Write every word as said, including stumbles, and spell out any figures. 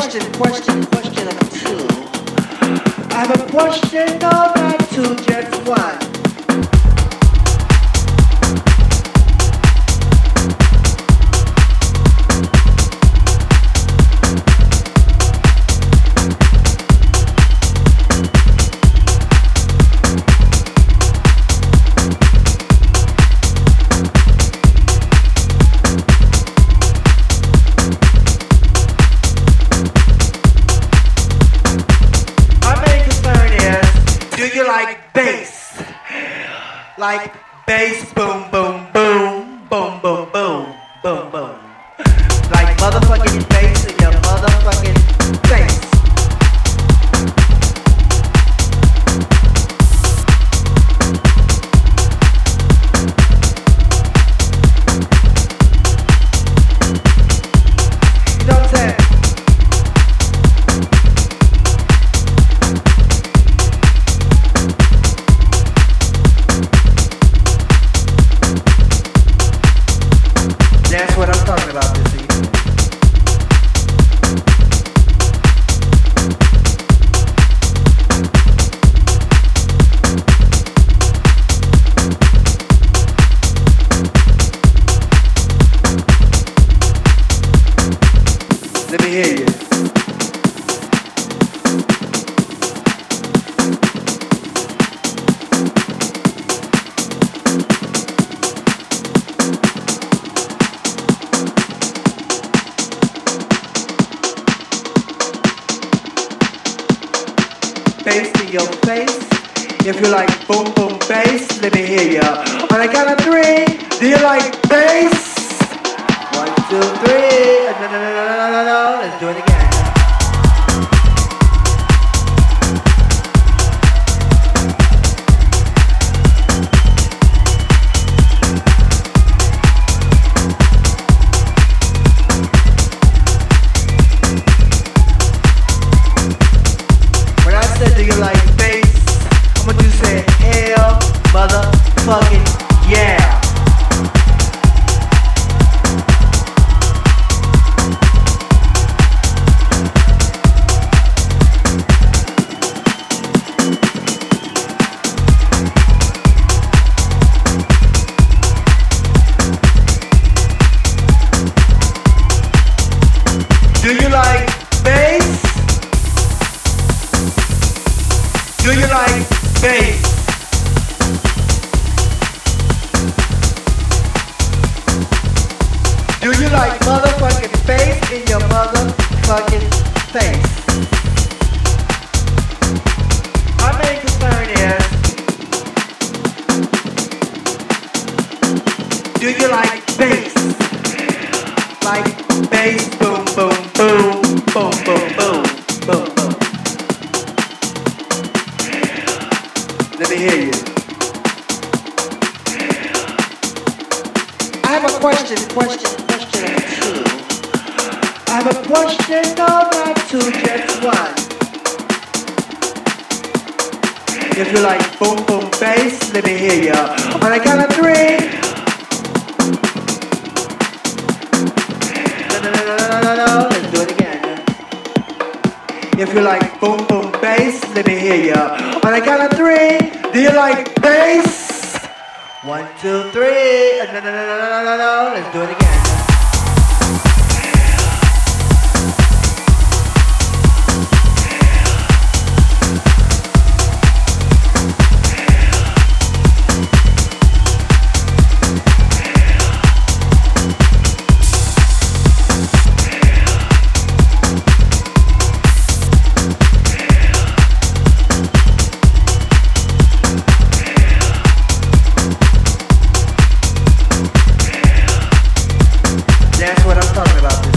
question, question, question of two. I have a question, no, not two, just one. Like bass, like bass, boom, boom, boom, boom, boom, boom, boom, boom, like motherfucking bass in your motherfucking face. You know what I'm saying? That's what I'm talking about this evening. Let me hear you. Bass in your face. If you like boom boom bass, let me hear ya. On the count of three, do you like bass? One, two, three. No, no, no, no, no, no, no. Let's do it again. Do you like bass? I'm gonna do say hell, motherfucking yeah. Do you like bass? Do you like bass? Do you like motherfucking bass in your motherfucking face? My main concern is, do you like bass? Like bass, boom, boom, boom, boom, boom, boom, boom, boom. Let me hear you. I have a question, question, question of two. I have a question, no, not two, just one. If you like boom, boom, bass, let me hear ya. On the count of three. No, no, no, no, no, no, no. Let's do it again. If you like boom, boom, bass, let me hear ya. On the count of three. Do you like bass? One, two, three. No, no, no, no, no, no, no. Let's do it again. That's what I'm talking about.